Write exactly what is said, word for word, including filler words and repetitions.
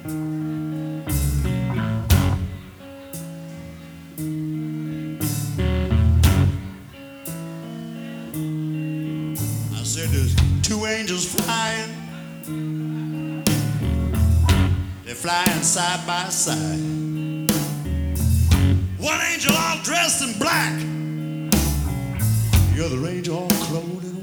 I said there's two angels flying. They're flying side by side. One angel all dressed in black, the other angel all clothed in